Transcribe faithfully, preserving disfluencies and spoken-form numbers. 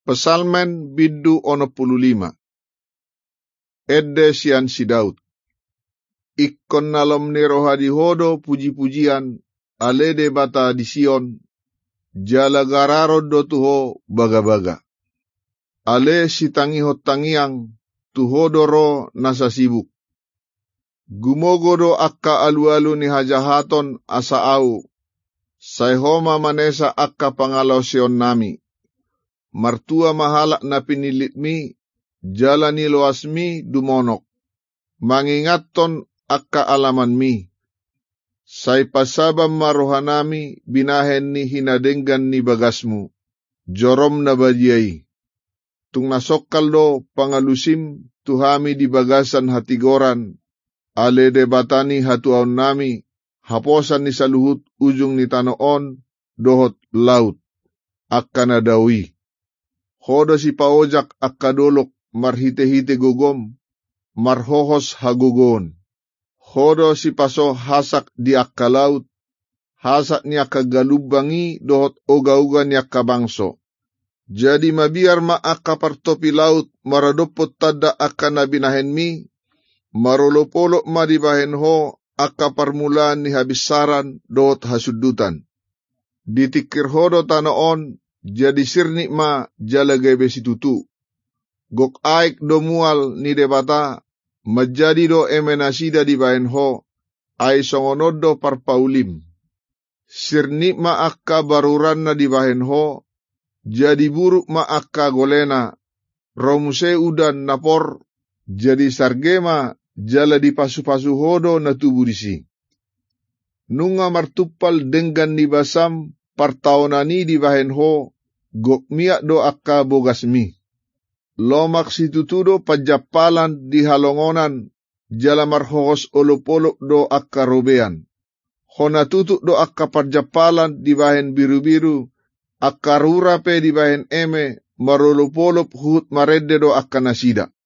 Pesalmen biddu ono puluh lima. Edde sian si Daud. Ikkon nalom ni rohadi hodo puji-pujian alede bata di Sion. Jala gararo do tuho baga-baga. Ale sitangiho tangiang tuhodo ro nasa sibuk. Gumogodo akka alu-alu ni hajahaton asa au. Sayhoma manesa akka pangalaw Sion nami. Martua mahalak na pinilitmi, jalani loasmi dumonok. Mangingaton akka alaman mi. Say pasabam marohanami binahen ni hinadenggan ni bagasmu. Jorom na badiyay. Tung nasokal do pangalusim tuhami di bagasan hatigoran. Alede batani hatuaon nami. Haposan ni saluhut ujung ni tanoon dohot laut. Akka nadawi. Hodo si paojak akka dolok marhite-hite gogom, marhohos hagogon. Hodo si paso hasak di akka laut, hasak ni akka galubangi dohot oga-uga ni akka bangso. Jadi mabiar ma akka partopi laut maradopot tada akka nabinahen mi, marolopolok ma dibahen ho akka parmulaan ni habisaran dohot hasudutan. Ditikir hodo tanoon, jadi sirni ma jalagay besitutu. Gok aik do mual ni debata, majadi do emenasida di bahen ho, ay songonodo parpaulim. Sirni ma akka baruran na di bahen ho, jadi buruk ma akka golena, romuse udan napor, jadi sargema jala di pasu-pasu hodo na tubudisi. Nunga martupal denggan ni basam, partaonani di bahen ho, gok miak do akka bogasmi. Lomak situtudo pajapalan di halongonan, jala marhokos olop-olop do akka robean. Hona tutuk do akka pajapalan di bahen biru-biru, akka rurape di bahen eme, marolop-olop hut marede do akka nasida.